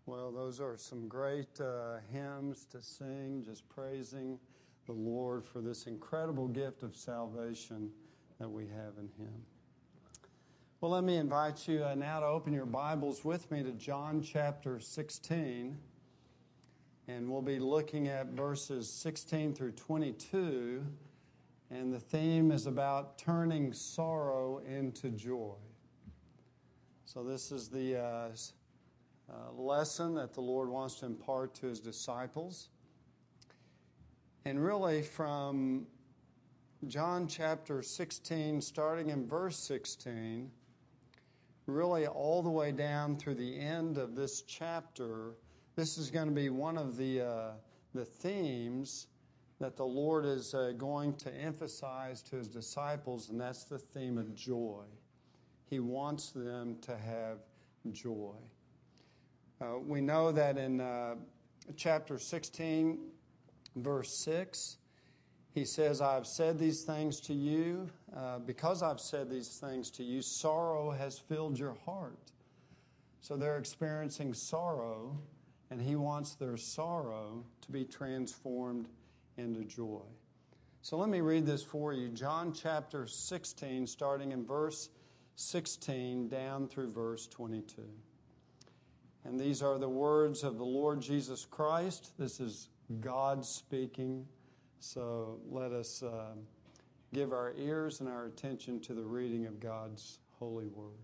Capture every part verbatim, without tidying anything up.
Well, those are some great uh, hymns to sing, just praising the Lord for this incredible gift of salvation that we have in Him. Well, let me invite you uh, now to open your Bibles with me to John chapter sixteen. And we'll be looking at verses sixteen through twenty-two. And the theme is about turning sorrow into joy. So this is the uh, uh, lesson that the Lord wants to impart to His disciples. And really from John chapter sixteen, starting in verse sixteen, really all the way down through the end of this chapter, this is going to be one of the uh, the themes that the Lord is uh, going to emphasize to His disciples, and that's the theme of joy. He wants them to have joy. Uh, we know that in uh, chapter sixteen, verse six, He says, I've said these things to you. Uh, because I've said these things to you, sorrow has filled your heart. So they're experiencing sorrow, and He wants their sorrow to be transformed into joy. So let me read this for you. John chapter sixteen, starting in verse sixteen down through verse twenty-two. And these are the words of the Lord Jesus Christ. This is God speaking. So let us uh, give our ears and our attention to the reading of God's holy word.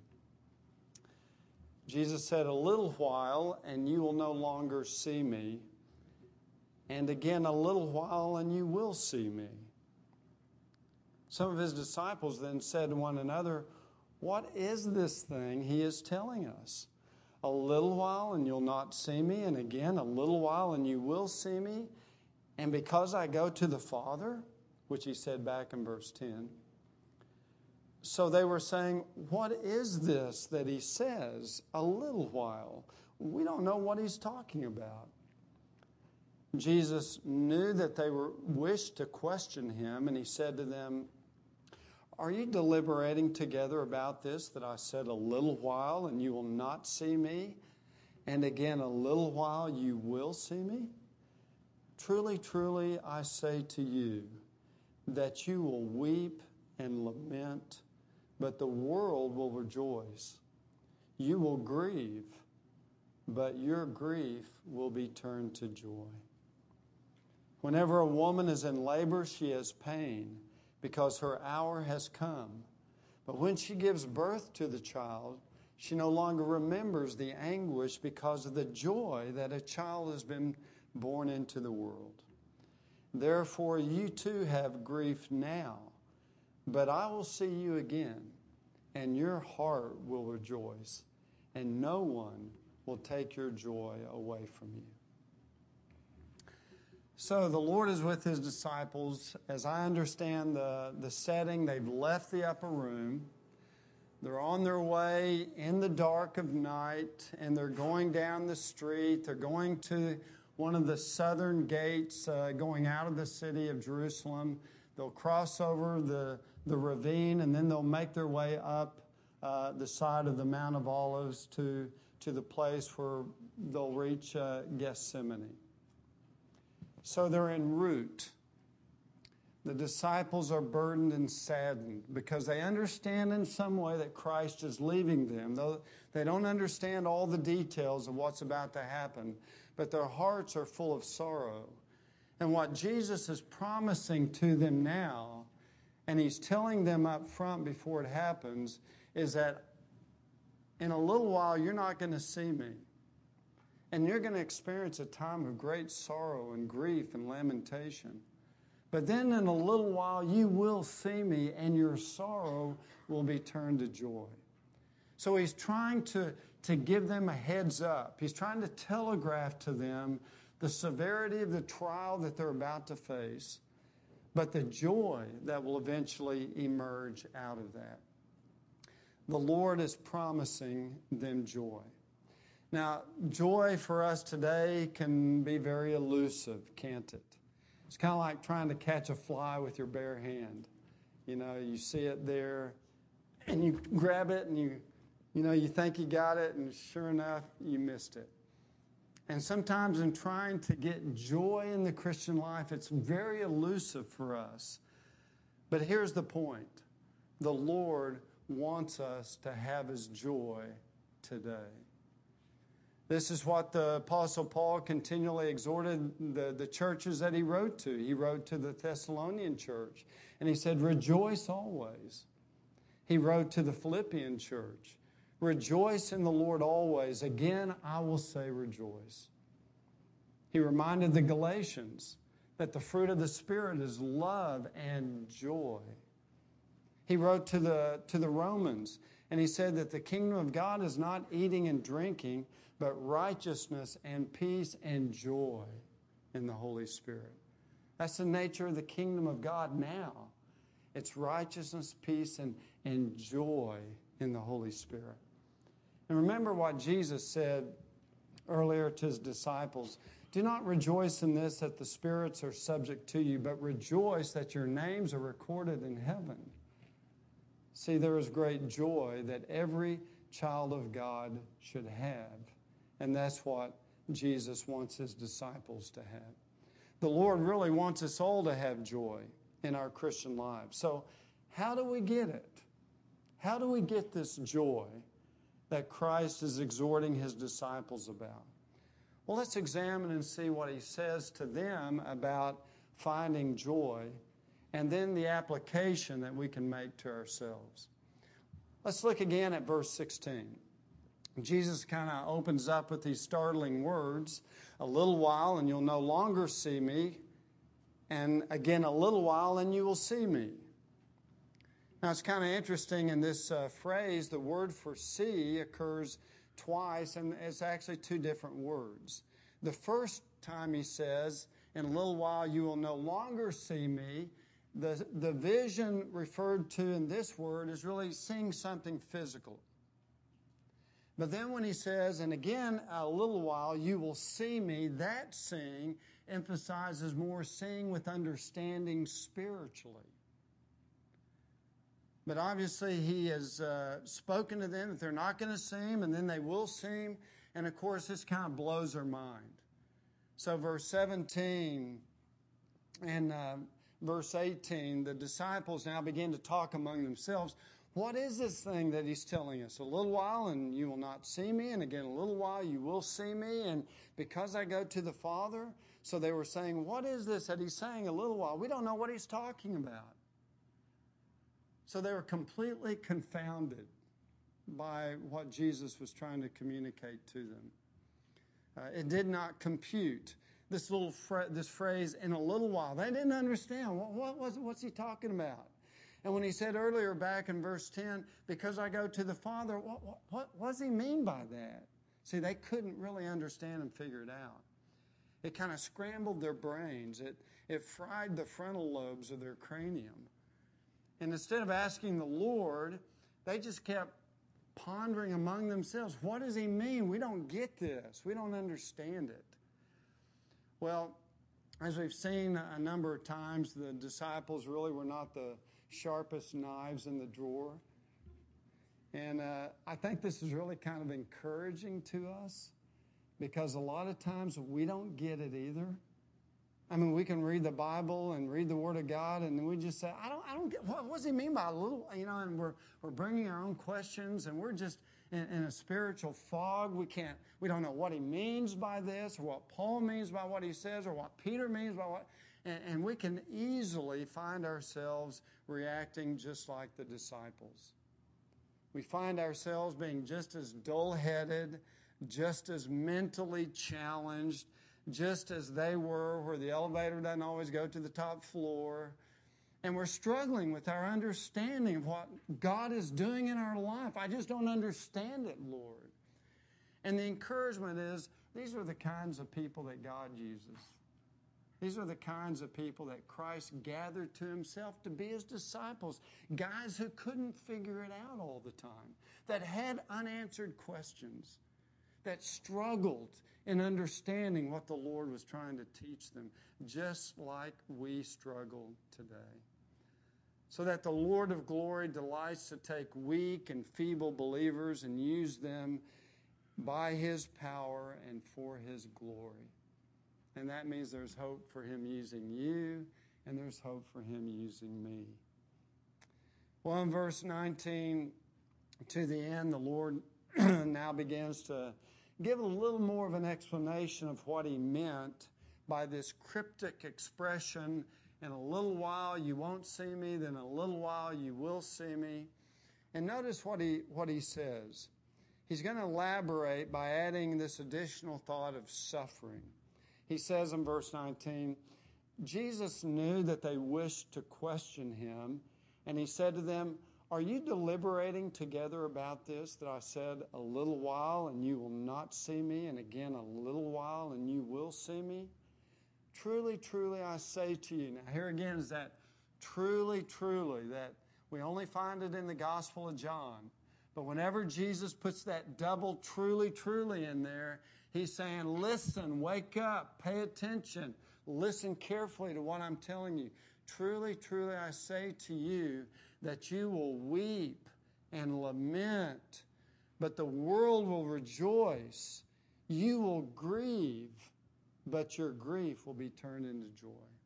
Jesus said, a little while, and you will no longer see me. And again, a little while, and you will see me. Some of His disciples then said to one another, what is this thing He is telling us? A little while, and you'll not see me. And again, a little while, and you will see me. And because I go to the Father, which He said back in verse ten. So they were saying, what is this that He says, a little while? We don't know what He's talking about. Jesus knew that they were wished to question Him, and He said to them, are you deliberating together about this, that I said a little while and you will not see me, and again a little while you will see me? Truly, truly, I say to you that you will weep and lament, but the world will rejoice. You will grieve, but your grief will be turned to joy. Whenever a woman is in labor, she has pain, because her hour has come. But when she gives birth to the child, she no longer remembers the anguish because of the joy that a child has been born into the world. Therefore, you too have grief now, but I will see you again, and your heart will rejoice, and no one will take your joy away from you. So the Lord is with His disciples. As I understand the, the setting, they've left the upper room. They're on their way in the dark of night, and they're going down the street. They're going to one of the southern gates uh, going out of the city of Jerusalem. They'll cross over the, the ravine, and then they'll make their way up uh, the side of the Mount of Olives to, to the place where they'll reach uh, Gethsemane. So they're en route. The disciples are burdened and saddened because they understand in some way that Christ is leaving them. Though they don't understand all the details of what's about to happen, but their hearts are full of sorrow. And what Jesus is promising to them now, and He's telling them up front before it happens, is that in a little while you're not going to see me. And you're going to experience a time of great sorrow and grief and lamentation. But then in a little while you will see me, and your sorrow will be turned to joy. So He's trying to, to give them a heads up. He's trying to telegraph to them the severity of the trial that they're about to face, but the joy that will eventually emerge out of that. The Lord is promising them joy. Now, joy for us today can be very elusive, can't it? It's kind of like trying to catch a fly with your bare hand. You know, you see it there, and you grab it, and you, you know, you think you got it, and sure enough, you missed it. And sometimes in trying to get joy in the Christian life, it's very elusive for us. But here's the point. The Lord wants us to have His joy today. This is what the Apostle Paul continually exhorted the, the churches that he wrote to. He wrote to the Thessalonian church, and he said, rejoice always. He wrote to the Philippian church, rejoice in the Lord always. Again, I will say rejoice. He reminded the Galatians that the fruit of the Spirit is love and joy. He wrote to the, to the Romans, and he said that the kingdom of God is not eating and drinking, but righteousness and peace and joy in the Holy Spirit. That's the nature of the kingdom of God now. It's righteousness, peace, and, and joy in the Holy Spirit. And remember what Jesus said earlier to His disciples. Do not rejoice in this, that the spirits are subject to you, but rejoice that your names are recorded in heaven. See, there is great joy that every child of God should have. And that's what Jesus wants His disciples to have. The Lord really wants us all to have joy in our Christian lives. So how do we get it? How do we get this joy that Christ is exhorting His disciples about? Well, let's examine and see what He says to them about finding joy, and then the application that we can make to ourselves. Let's look again at verse sixteen. Jesus kind of opens up with these startling words, a little while and you'll no longer see me, and again a little while and you will see me. Now it's kind of interesting in this uh, phrase, the word for see occurs twice, and it's actually two different words. The first time He says, in a little while you will no longer see me, the, the vision referred to in this word is really seeing something physical. But then when He says, and again, a little while, you will see me, that seeing emphasizes more seeing with understanding spiritually. But obviously He has uh, spoken to them that they're not going to see Him, and then they will see Him. And of course, this kind of blows their mind. So verse seventeen and uh, verse eighteen, the disciples now begin to talk among themselves. What is this thing that He's telling us? A little while and you will not see me, and again a little while you will see me, and because I go to the Father. So they were saying, what is this that He's saying a little while? We don't know what He's talking about. So they were completely confounded by what Jesus was trying to communicate to them. Uh, it did not compute. This little fra- this phrase, in a little while, they didn't understand. What, what was what's He talking about? And when He said earlier back in verse ten, because I go to the Father, what, what, what, what does He mean by that? See, they couldn't really understand and figure it out. It kind of scrambled their brains. It, it fried the frontal lobes of their cranium. And instead of asking the Lord, they just kept pondering among themselves, what does He mean? We don't get this. We don't understand it. Well, as we've seen a number of times, the disciples really were not the sharpest knives in the drawer. And uh, I think this is really kind of encouraging to us, because a lot of times we don't get it either. I mean, we can read the Bible and read the Word of God, and we just say, I don't, I don't get, what, what does He mean by a little, you know, and we're, we're bringing our own questions, and we're just in, in a spiritual fog. We can't, we don't know what He means by this, or what Paul means by what he says, or what Peter means by what, and, and we can easily find ourselves reacting just like the disciples. We find ourselves being just as dull-headed, just as mentally challenged, just as they were, where the elevator doesn't always go to the top floor. And we're struggling with our understanding of what God is doing in our life. I just don't understand it, Lord. And the encouragement is, these are the kinds of people that God uses. These are the kinds of people that Christ gathered to Himself to be His disciples. Guys who couldn't figure it out all the time, that had unanswered questions, that struggled in understanding what the Lord was trying to teach them, just like we struggle today. So that the Lord of glory delights to take weak and feeble believers and use them by His power and for His glory. And that means there's hope for Him using you, and there's hope for Him using me. Well, in verse nineteen to the end, the Lord now begins to give a little more of an explanation of what He meant by this cryptic expression, in a little while you won't see me, then in a little while you will see me. And notice what he, what he says. He's going to elaborate by adding this additional thought of suffering. He says in verse nineteen, Jesus knew that they wished to question Him, and He said to them, "Are you deliberating together about this, that I said a little while and you will not see me, and again a little while and you will see me? Truly, truly, I say to you." Now here again is that truly, truly, that we only find it in the Gospel of John. But whenever Jesus puts that double truly, truly in there, He's saying, listen, wake up, pay attention, listen carefully to what I'm telling you. Truly, truly, I say to you that you will weep and lament, but the world will rejoice. You will grieve, but your grief will be turned into joy.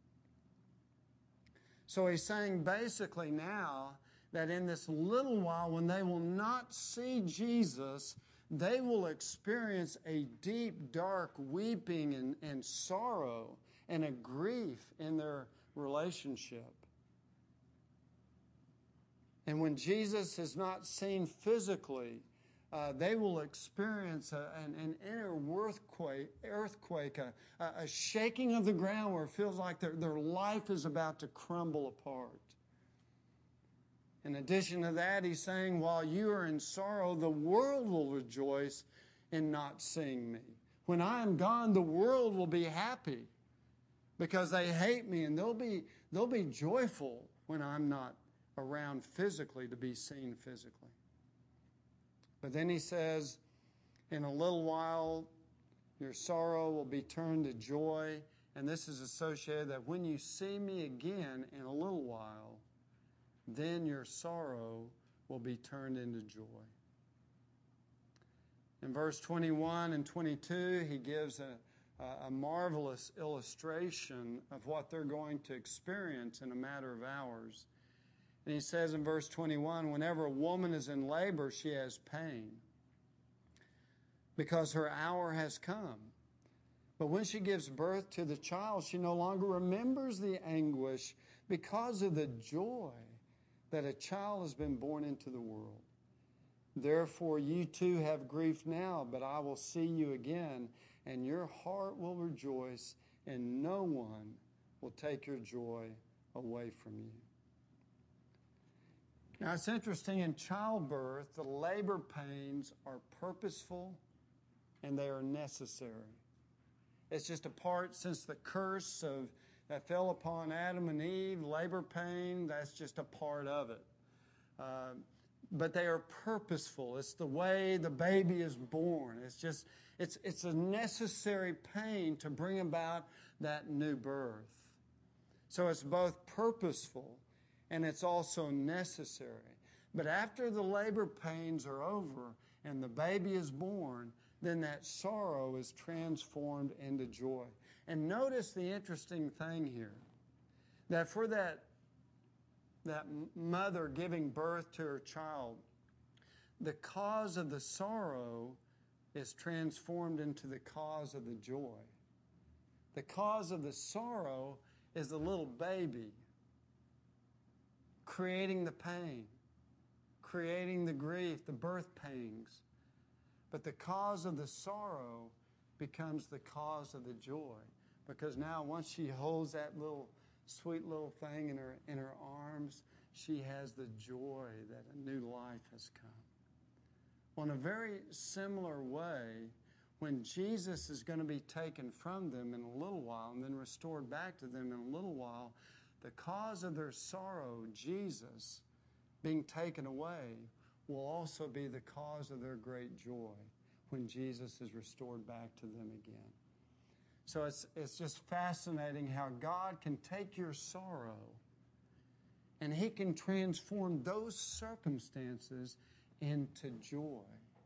So He's saying basically now that in this little while, when they will not see Jesus, they will experience a deep, dark weeping and, and sorrow and a grief in their relationship. And when Jesus is not seen physically, uh, they will experience a, an, an inner earthquake, earthquake a, a shaking of the ground where it feels like their, their life is about to crumble apart. In addition to that, He's saying, while you are in sorrow, the world will rejoice in not seeing me. When I am gone, the world will be happy because they hate me, and they'll be, they'll be joyful when I'm not around physically to be seen physically. But then He says, in a little while, your sorrow will be turned to joy. And this is associated that when you see me again in a little while, then your sorrow will be turned into joy. In verse twenty-one and twenty-two, He gives a, a marvelous illustration of what they're going to experience in a matter of hours. And He says in verse twenty-one, whenever a woman is in labor, she has pain because her hour has come. But when she gives birth to the child, she no longer remembers the anguish because of the joy that a child has been born into the world. Therefore, you too have grief now, but I will see you again, and your heart will rejoice, and no one will take your joy away from you. Now, it's interesting, in childbirth, the labor pains are purposeful and they are necessary. It's just a part, since the curse of that fell upon Adam and Eve, labor pain, that's just a part of it. Uh, but they are purposeful. It's the way the baby is born. It's just, it's, it's a necessary pain to bring about that new birth. So it's both purposeful and it's also necessary. But after the labor pains are over and the baby is born, then that sorrow is transformed into joy. And notice the interesting thing here, that for that, that mother giving birth to her child, the cause of the sorrow is transformed into the cause of the joy. The cause of the sorrow is the little baby creating the pain, creating the grief, the birth pangs. But the cause of the sorrow becomes the cause of the joy. Because now once she holds that little sweet little thing in her, in her arms, she has the joy that a new life has come. Well, in a very similar way, when Jesus is going to be taken from them in a little while and then restored back to them in a little while, the cause of their sorrow, Jesus, being taken away, will also be the cause of their great joy when Jesus is restored back to them again. So it's, it's just fascinating how God can take your sorrow and He can transform those circumstances into joy.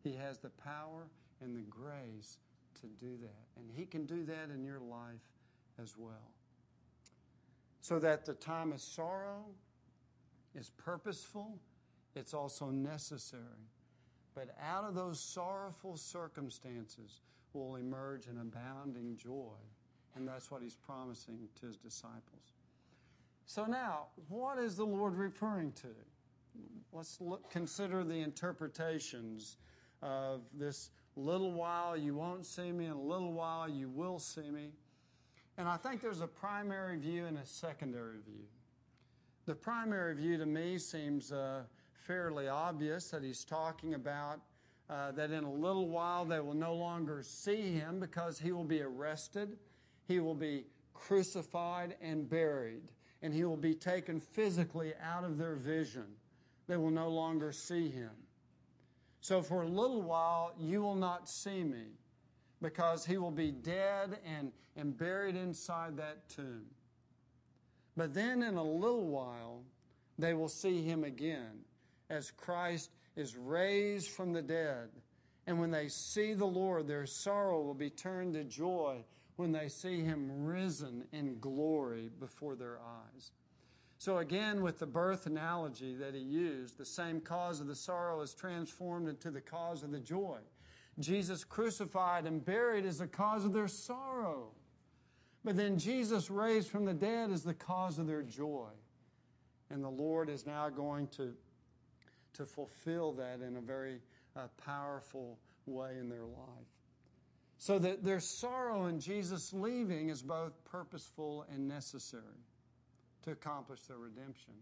He has the power and the grace to do that. And He can do that in your life as well. So that the time of sorrow is purposeful, it's also necessary. But out of those sorrowful circumstances will emerge an abounding joy. And that's what He's promising to His disciples. So now, what is the Lord referring to? Let's look, consider the interpretations of this little while you won't see me, and a little while you will see me. And I think there's a primary view and a secondary view. The primary view to me seems uh, fairly obvious, that He's talking about uh, that in a little while they will no longer see Him because He will be arrested, He will be crucified and buried, and He will be taken physically out of their vision. They will no longer see Him. So for a little while you will not see me, because He will be dead and, and buried inside that tomb. But then in a little while, they will see Him again as Christ is raised from the dead. And when they see the Lord, their sorrow will be turned to joy when they see Him risen in glory before their eyes. So again, with the birth analogy that He used, the same cause of the sorrow is transformed into the cause of the joy. Jesus crucified and buried is the cause of their sorrow. But then Jesus raised from the dead is the cause of their joy. And the Lord is now going to, to fulfill that in a very uh, powerful way in their life. So that their sorrow in Jesus leaving is both purposeful and necessary to accomplish their redemption.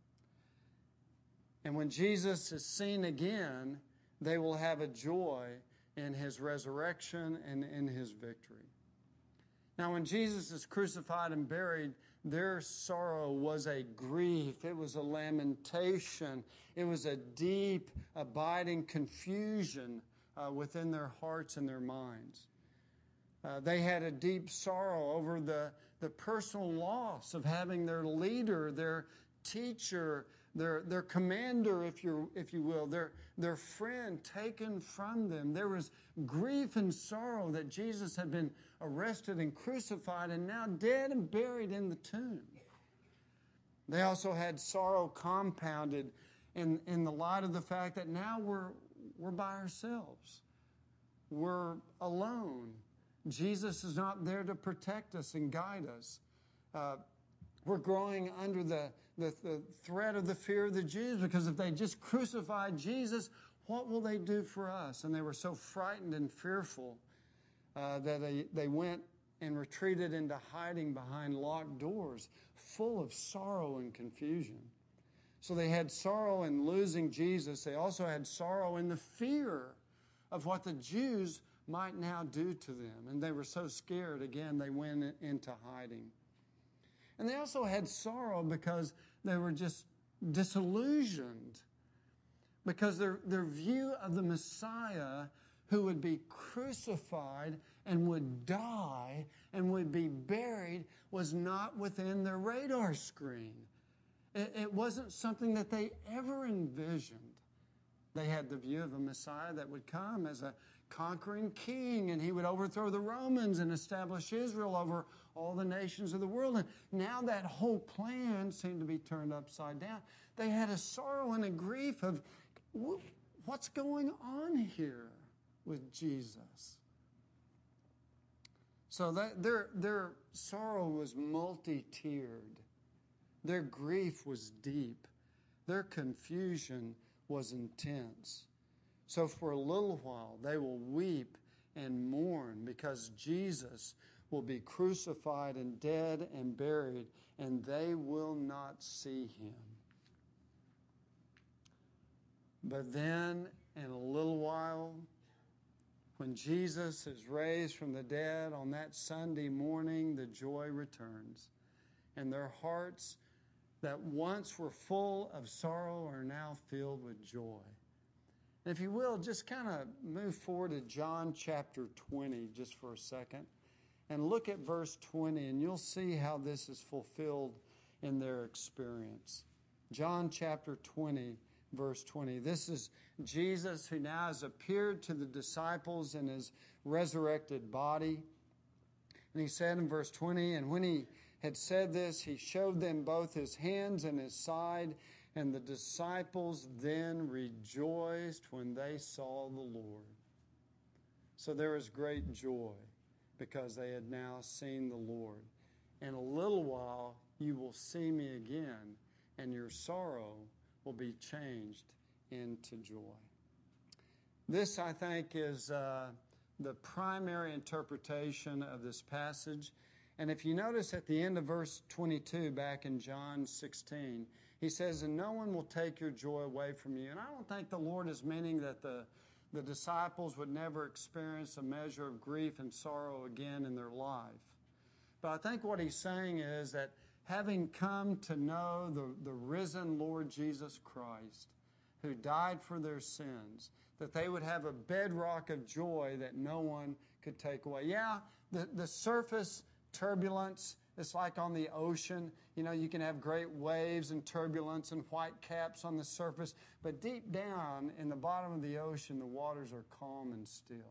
And when Jesus is seen again, they will have a joy in His resurrection and in His victory. Now, when Jesus is crucified and buried, their sorrow was a grief. It was a lamentation. It was a deep, abiding confusion uh, within their hearts and their minds. Uh, they had a deep sorrow over the, the personal loss of having their leader, their teacher, their, their commander, if you if you will, their, their friend taken from them. There was grief and sorrow that Jesus had been arrested and crucified and now dead and buried in the tomb. They also had sorrow compounded in, in the light of the fact that now we're, we're by ourselves. We're alone. Jesus is not there to protect us and guide us. Uh, we're growing under the, the, the threat of the fear of the Jews, because if they just crucified Jesus, what will they do for us? And they were so frightened and fearful uh, that they, they went and retreated into hiding behind locked doors, full of sorrow and confusion. So they had sorrow in losing Jesus. They also had sorrow in the fear of what the Jews might now do to them. And they were so scared, again, they went into hiding. And they also had sorrow because they were just disillusioned, because their, their view of the Messiah, who would be crucified and would die and would be buried, was not within their radar screen. It, it wasn't something that they ever envisioned. They had the view of a Messiah that would come as a conquering king, and He would overthrow the Romans and establish Israel over all the nations of the world. And now that whole plan seemed to be turned upside down. They had a sorrow and a grief of, what's going on here with Jesus? So that their, their sorrow was multi-tiered. Their grief was deep. Their confusion was intense. So for a little while, they will weep and mourn because Jesus will be crucified and dead and buried, and they will not see Him. But then, in a little while, when Jesus is raised from the dead on that Sunday morning, the joy returns, and their hearts that once were full of sorrow are now filled with joy. And if you will, just kind of move forward to John chapter twenty just for a second and look at verse twenty, and you'll see how this is fulfilled in their experience. John chapter twenty, verse twenty. This is Jesus who now has appeared to the disciples in his resurrected body. And he said in verse twenty, and when he had said this, he showed them both his hands and his side, and the disciples then rejoiced when they saw the Lord. So there was great joy because they had now seen the Lord. In a little while you will see me again, and your sorrow will be changed into joy. This, I think, is uh, the primary interpretation of this passage. And if you notice at the end of verse twenty-two back in John sixteen, he says, and no one will take your joy away from you. And I don't think the Lord is meaning that the, the disciples would never experience a measure of grief and sorrow again in their life. But I think what he's saying is that having come to know the, the risen Lord Jesus Christ, who died for their sins, that they would have a bedrock of joy that no one could take away. Yeah, the, the surface turbulence, it's like on the ocean. You know, you can have great waves and turbulence and white caps on the surface, but deep down in the bottom of the ocean, the waters are calm and still.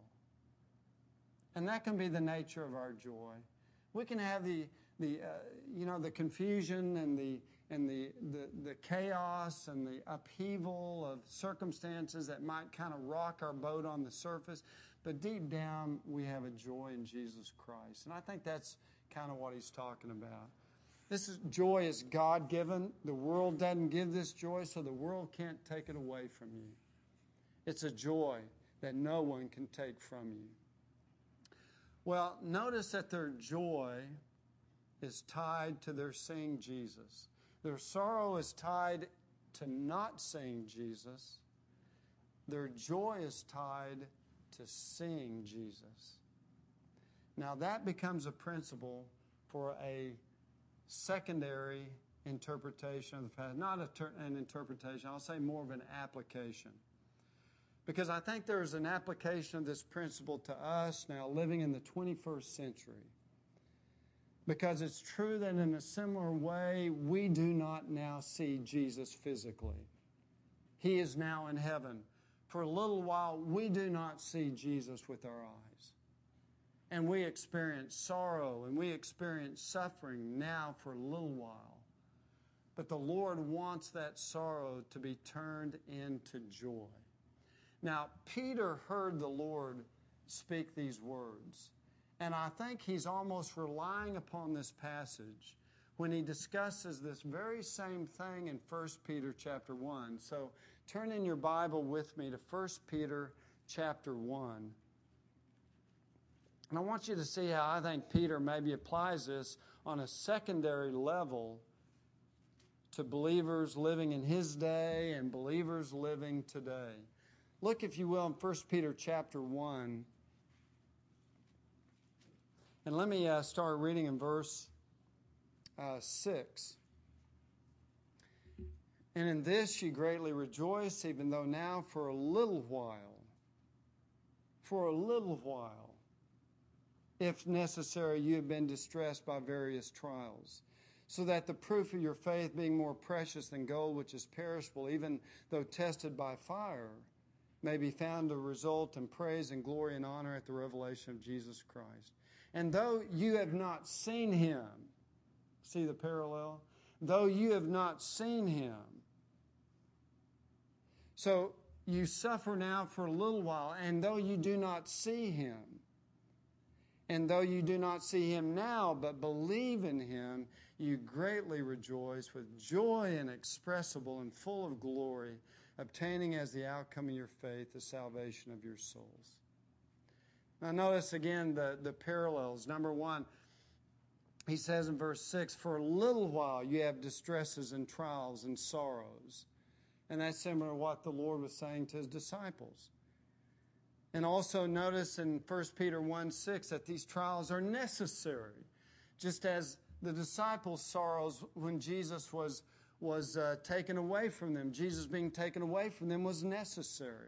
And that can be the nature of our joy. We can have the, the uh, you know, the confusion and the and the, the, the chaos and the upheaval of circumstances that might kind of rock our boat on the surface, but deep down we have a joy in Jesus Christ. And I think that's kind of what he's talking about. This is, joy is God-given. The world doesn't give this joy, so the world can't take it away from you. It's a joy that no one can take from you. Well, notice that their joy is tied to their seeing Jesus. Their sorrow is tied to not seeing Jesus. Their joy is tied to seeing Jesus. Now that becomes a principle for a secondary interpretation of the passage. Not a ter- an interpretation, I'll say more of an application. Because I think there's an application of this principle to us now living in the twenty-first century. Because it's true that in a similar way, we do not now see Jesus physically. He is now in heaven. For a little while, we do not see Jesus with our eyes. And we experience sorrow and we experience suffering now for a little while. But the Lord wants that sorrow to be turned into joy. Now, Peter heard the Lord speak these words. And I think he's almost relying upon this passage when he discusses this very same thing in First Peter chapter one. So turn in your Bible with me to First Peter chapter one. And I want you to see how I think Peter maybe applies this on a secondary level to believers living in his day and believers living today. Look, if you will, in First Peter chapter one. And let me uh, start reading in verse uh, six. And in this ye greatly rejoice, even though now for a little while, for a little while, if necessary, you have been distressed by various trials, so that the proof of your faith, being more precious than gold, which is perishable, even though tested by fire, may be found to result in praise and glory and honor at the revelation of Jesus Christ. And though you have not seen him, see the parallel? Though you have not seen him, so you suffer now for a little while, and though you do not see him, and though you do not see him now, but believe in him, you greatly rejoice with joy inexpressible and full of glory, obtaining as the outcome of your faith the salvation of your souls. Now notice again the, the parallels. Number one, he says in verse six, for a little while you have distresses and trials and sorrows. And that's similar to what the Lord was saying to his disciples. And also notice in First Peter one six that these trials are necessary. Just as the disciples' sorrows when Jesus was, was uh, taken away from them. Jesus being taken away from them was necessary.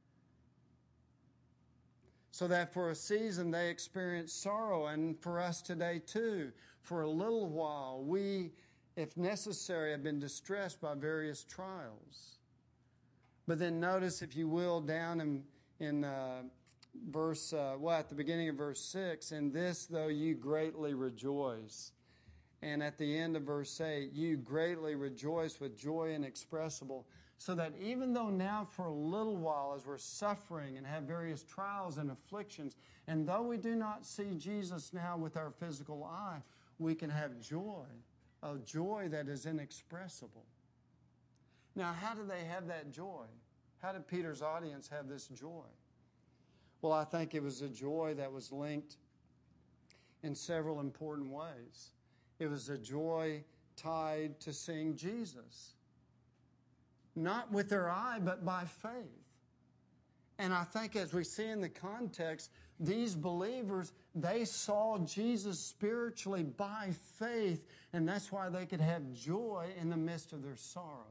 So that for a season they experienced sorrow, and for us today too. For a little while we, if necessary, have been distressed by various trials. But then notice, if you will, down in, in uh, verse, uh, well, at the beginning of verse six, in this, though you greatly rejoice. And at the end of verse eight, you greatly rejoice with joy inexpressible, so that even though now for a little while, as we're suffering and have various trials and afflictions, and though we do not see Jesus now with our physical eye, we can have joy, a joy that is inexpressible. Now, how do they have that joy? How did Peter's audience have this joy? Well, I think it was a joy that was linked in several important ways. It was a joy tied to seeing Jesus. Not with their eye, but by faith. And I think as we see in the context, these believers, they saw Jesus spiritually by faith, and that's why they could have joy in the midst of their sorrow.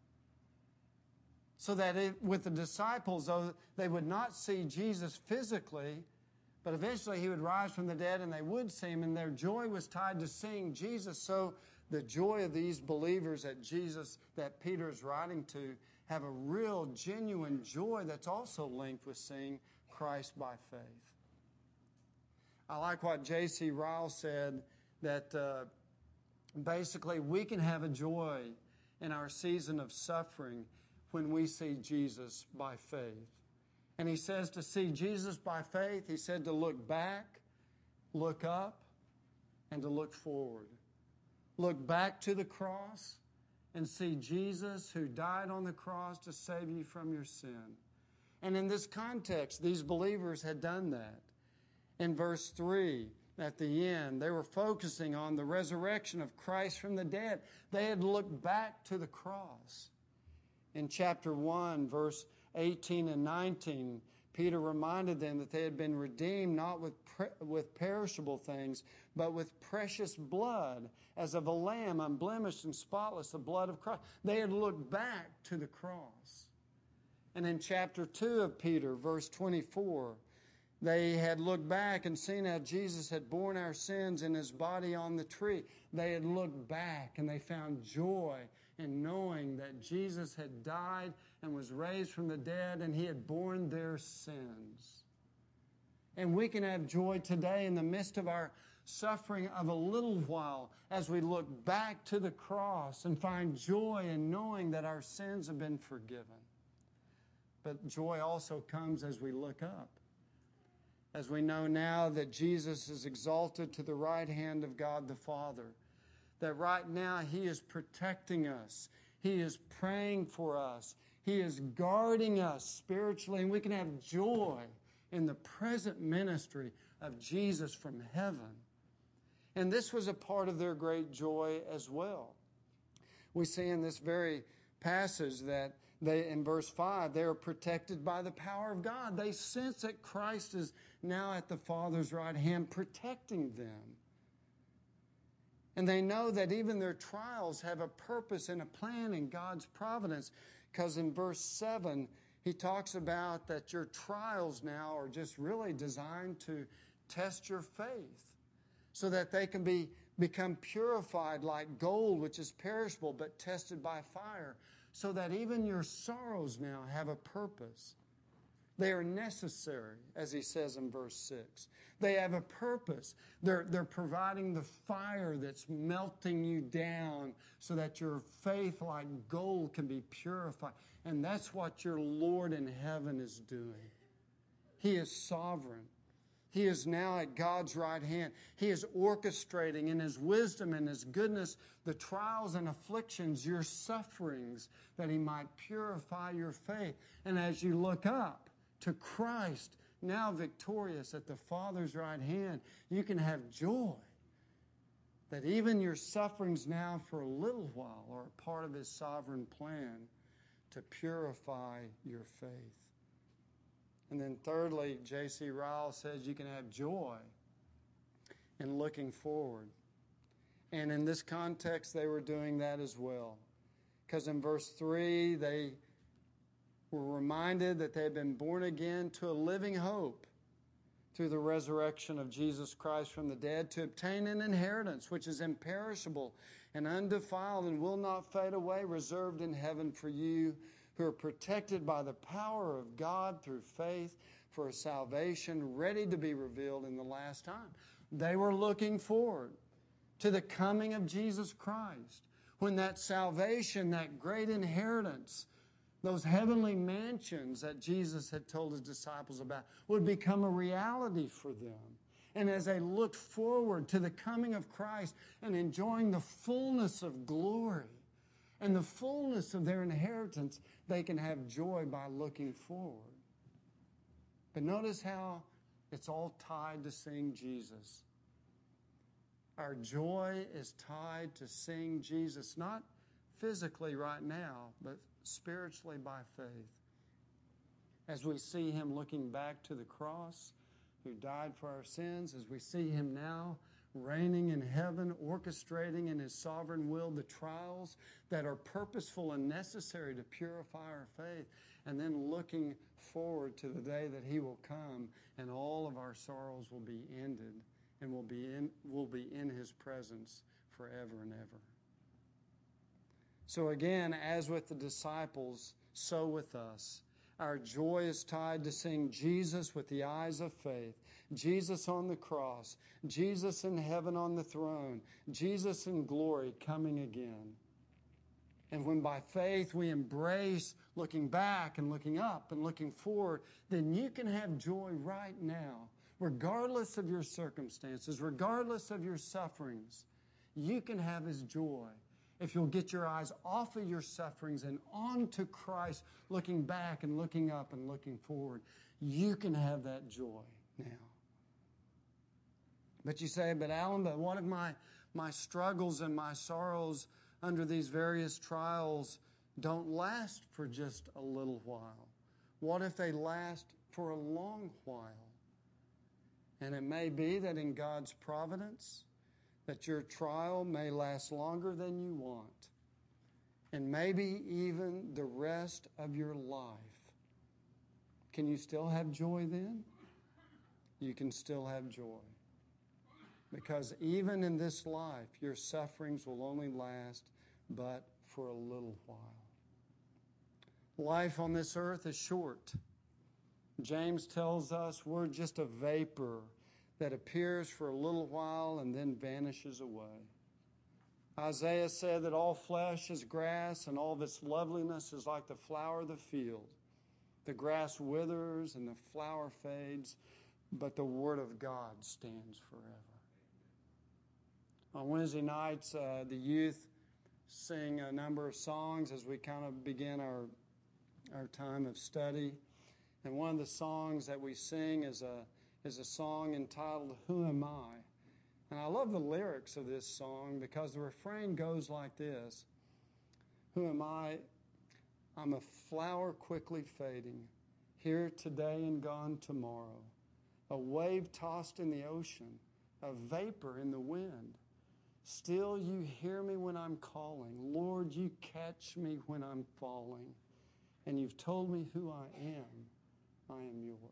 So that it, with the disciples, though they would not see Jesus physically, but eventually He would rise from the dead and they would see Him, and their joy was tied to seeing Jesus. So the joy of these believers that Jesus, that Peter is writing to, have a real, genuine joy that's also linked with seeing Christ by faith. I like what J C Ryle said, that uh, basically we can have a joy in our season of suffering when we see Jesus by faith. And he says to see Jesus by faith, he said to look back, look up, and to look forward. Look back to the cross and see Jesus who died on the cross to save you from your sin. And in this context, these believers had done that. In verse three, at the end, they were focusing on the resurrection of Christ from the dead. They had looked back to the cross. In chapter one, verse eighteen and nineteen, Peter reminded them that they had been redeemed not with pre- with perishable things, but with precious blood, as of a lamb, unblemished and spotless, the blood of Christ. They had looked back to the cross. And in chapter two of Peter, verse twenty-four, they had looked back and seen how Jesus had borne our sins in His body on the tree. They had looked back and they found joy in knowing that Jesus had died and was raised from the dead, and He had borne their sins. And we can have joy today in the midst of our suffering of a little while as we look back to the cross and find joy in knowing that our sins have been forgiven. But joy also comes as we look up. As we know now that Jesus is exalted to the right hand of God the Father, that right now He is protecting us. He is praying for us. He is guarding us spiritually, and we can have joy in the present ministry of Jesus from heaven. And this was a part of their great joy as well. We see in this very passage that they, in verse five, they are protected by the power of God. They sense that Christ is now at the Father's right hand protecting them. And they know that even their trials have a purpose and a plan in God's providence. Because in verse seven, he talks about that your trials now are just really designed to test your faith, so that they can be become purified like gold, which is perishable, but tested by fire, so that even your sorrows now have a purpose. They are necessary, as he says in verse six. They have a purpose. They're, they're providing the fire that's melting you down so that your faith like gold can be purified. And that's what your Lord in heaven is doing. He is sovereign. He is now at God's right hand. He is orchestrating in His wisdom and His goodness the trials and afflictions, your sufferings, that He might purify your faith. And as you look up to Christ, now victorious at the Father's right hand, you can have joy that even your sufferings now for a little while are a part of His sovereign plan to purify your faith. And then thirdly, J C Ryle says you can have joy in looking forward. And in this context, they were doing that as well. Because in verse three, they were reminded that they had been born again to a living hope through the resurrection of Jesus Christ from the dead, to obtain an inheritance which is imperishable and undefiled and will not fade away, reserved in heaven for you, who are protected by the power of God through faith for a salvation ready to be revealed in the last time. They were looking forward to the coming of Jesus Christ, when that salvation, that great inheritance, those heavenly mansions that Jesus had told his disciples about would become a reality for them. And as they looked forward to the coming of Christ and enjoying the fullness of glory and the fullness of their inheritance, they can have joy by looking forward. But notice how it's all tied to seeing Jesus. Our joy is tied to seeing Jesus, not physically right now, but spiritually by faith. As we see him looking back to the cross, who died for our sins, as we see him now reigning in heaven, orchestrating in his sovereign will the trials that are purposeful and necessary to purify our faith, and then looking forward to the day that he will come and all of our sorrows will be ended and will be in, will be in his presence forever and ever. So again, as with the disciples, so with us. Our joy is tied to seeing Jesus with the eyes of faith, Jesus on the cross, Jesus in heaven on the throne, Jesus in glory coming again. And when by faith we embrace looking back and looking up and looking forward, then you can have joy right now, regardless of your circumstances, regardless of your sufferings. You can have his joy if you'll get your eyes off of your sufferings and onto Christ, looking back and looking up and looking forward. You can have that joy now. But you say, but Alan, but what if my, my struggles and my sorrows under these various trials don't last for just a little while? What if they last for a long while? And it may be that in God's providence, that your trial may last longer than you want, and maybe even the rest of your life. Can you still have joy then? You can still have joy. Because even in this life, your sufferings will only last but for a little while. Life on this earth is short. James tells us we're just a vapor that appears for a little while and then vanishes away. Isaiah said that all flesh is grass and all of its loveliness is like the flower of the field. The grass withers and the flower fades, but the word of God stands forever. On Wednesday nights, uh, the youth sing a number of songs as we kind of begin our, our time of study. And one of the songs that we sing is a is a song entitled, Who Am I? And I love the lyrics of this song because the refrain goes like this. Who am I? I'm a flower quickly fading, here today and gone tomorrow. A wave tossed in the ocean, a vapor in the wind. Still you hear me when I'm calling. Lord, you catch me when I'm falling. And you've told me who I am. I am yours.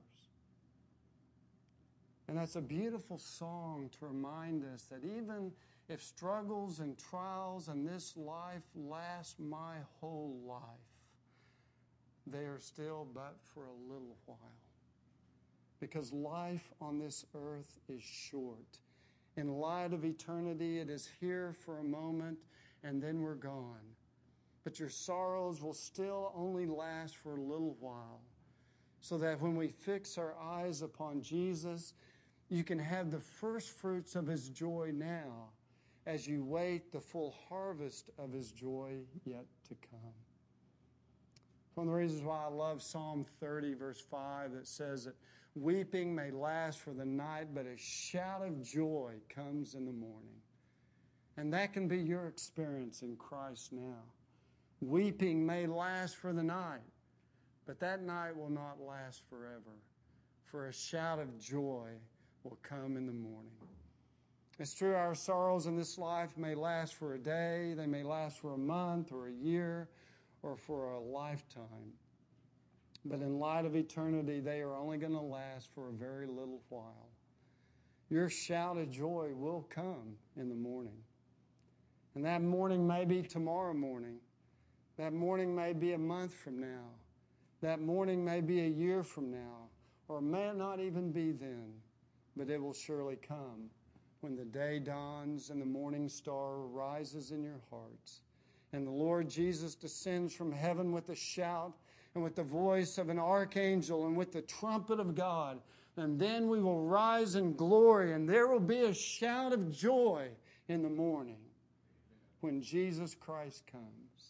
And that's a beautiful song to remind us that even if struggles and trials in this life last my whole life, they are still but for a little while. Because life on this earth is short. In light of eternity, it is here for a moment and then we're gone. But your sorrows will still only last for a little while. So that when we fix our eyes upon Jesus, you can have the first fruits of his joy now as you wait the full harvest of his joy yet to come. One of the reasons why I love Psalm thirty, verse five, that says that weeping may last for the night, but a shout of joy comes in the morning. And that can be your experience in Christ now. Weeping may last for the night, but that night will not last forever. For a shout of joy will come in the morning. It's true our sorrows in this life may last for a day, they may last for a month or a year or for a lifetime. But in light of eternity, they are only going to last for a very little while. Your shout of joy will come in the morning. And that morning may be tomorrow morning. That morning may be a month from now. That morning may be a year from now, or may not even be then, but it will surely come when the day dawns and the morning star rises in your hearts, and the Lord Jesus descends from heaven with a shout and with the voice of an archangel and with the trumpet of God. And then we will rise in glory, and there will be a shout of joy in the morning when Jesus Christ comes.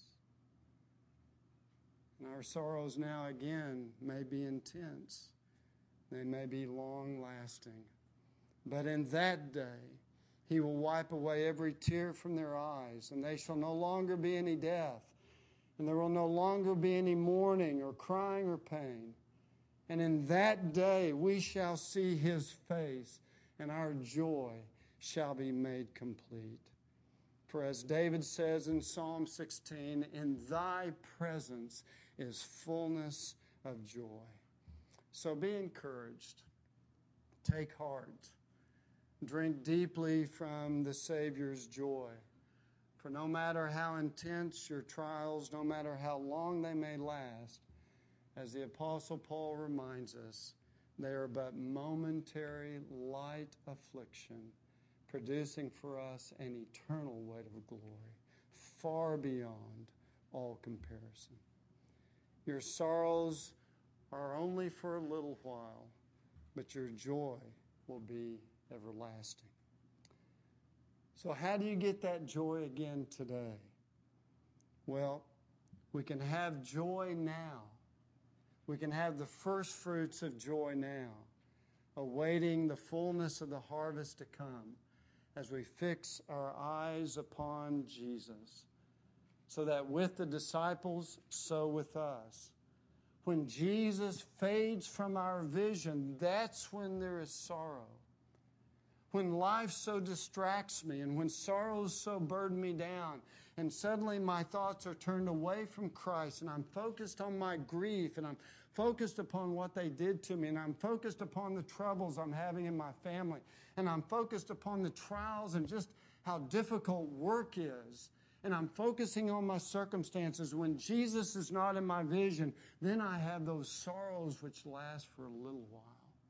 And our sorrows now again may be intense. They may be long-lasting. But in that day, He will wipe away every tear from their eyes, and they shall no longer be any death, and there will no longer be any mourning or crying or pain. And in that day we shall see His face, and our joy shall be made complete. For as David says in Psalm sixteen, in Thy presence is fullness of joy. So be encouraged. Take heart. Drink deeply from the Savior's joy. For no matter how intense your trials, no matter how long they may last, as the Apostle Paul reminds us, they are but momentary light affliction, producing for us an eternal weight of glory, far beyond all comparison. Your sorrows are only for a little while, but your joy will be everlasting. So how do you get that joy again today? Well, we can have joy now. We can have the first fruits of joy now, awaiting the fullness of the harvest to come as we fix our eyes upon Jesus, so that with the disciples, so with us. When Jesus fades from our vision, that's when there is sorrow. When life so distracts me and when sorrows so burden me down and suddenly my thoughts are turned away from Christ and I'm focused on my grief and I'm focused upon what they did to me and I'm focused upon the troubles I'm having in my family and I'm focused upon the trials and just how difficult work is and I'm focusing on my circumstances. When Jesus is not in my vision, then I have those sorrows which last for a little while.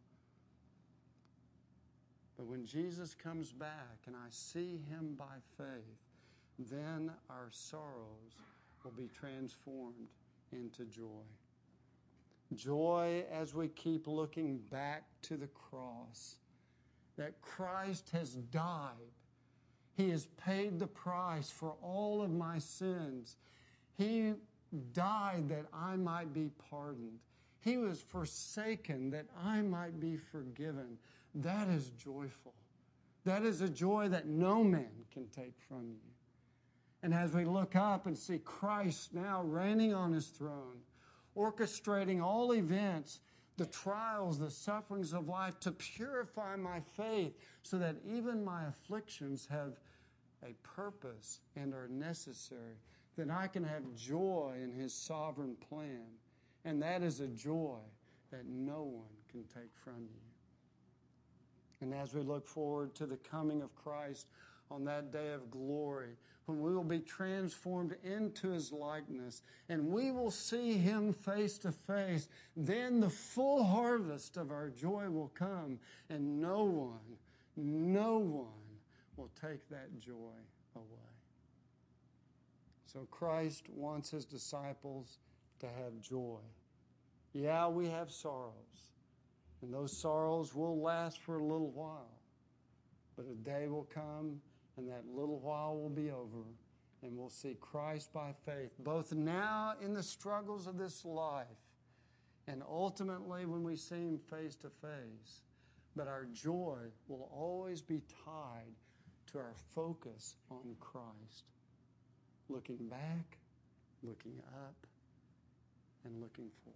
But when Jesus comes back and I see Him by faith, then our sorrows will be transformed into joy. Joy as we keep looking back to the cross, that Christ has died. He has paid the price for all of my sins. He died that I might be pardoned. He was forsaken that I might be forgiven. That is joyful. That is a joy that no man can take from you. And as we look up and see Christ now reigning on His throne, orchestrating all events, the trials, the sufferings of life to purify my faith so that even my afflictions have a purpose and are necessary, that I can have joy in His sovereign plan. And that is a joy that no one can take from you. And as we look forward to the coming of Christ on that day of glory, when we will be transformed into His likeness and we will see Him face to face, then the full harvest of our joy will come, and no one, no one will take that joy away. So Christ wants His disciples to have joy. Yeah, we have sorrows, and those sorrows will last for a little while, but a day will come and that little while will be over, and we'll see Christ by faith, both now in the struggles of this life and ultimately when we see Him face to face. But our joy will always be tied to our focus on Christ, looking back, looking up, and looking forward.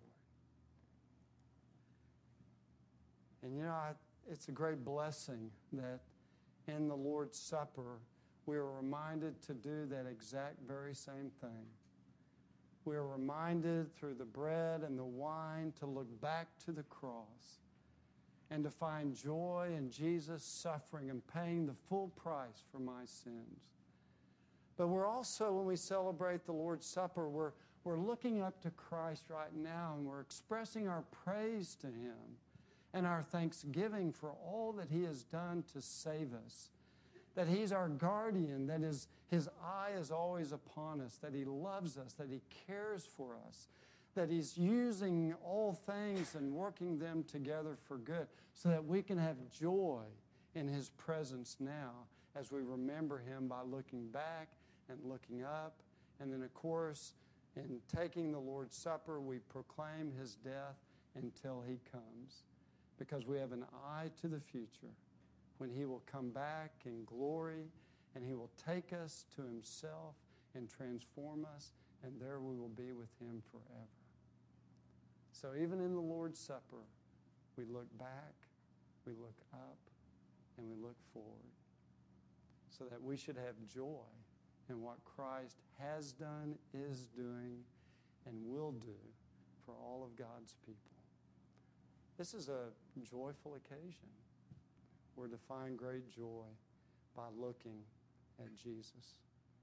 And you know, I, it's a great blessing that in the Lord's Supper, we are reminded to do that exact very same thing. We are reminded through the bread and the wine to look back to the cross and to find joy in Jesus' suffering and paying the full price for my sins. But we're also, when we celebrate the Lord's Supper, we're, we're looking up to Christ right now, and we're expressing our praise to Him and our thanksgiving for all that He has done to save us, that He's our guardian, that His, His eye is always upon us, that He loves us, that He cares for us, that He's using all things and working them together for good so that we can have joy in His presence now as we remember Him by looking back and looking up. And then, of course, in taking the Lord's Supper, we proclaim His death until He comes, because we have an eye to the future when He will come back in glory and He will take us to Himself and transform us, and there we will be with Him forever. So even in the Lord's Supper, we look back, we look up, and we look forward, so that we should have joy in what Christ has done, is doing, and will do for all of God's people. This is a joyful occasion. We're to find great joy by looking at Jesus.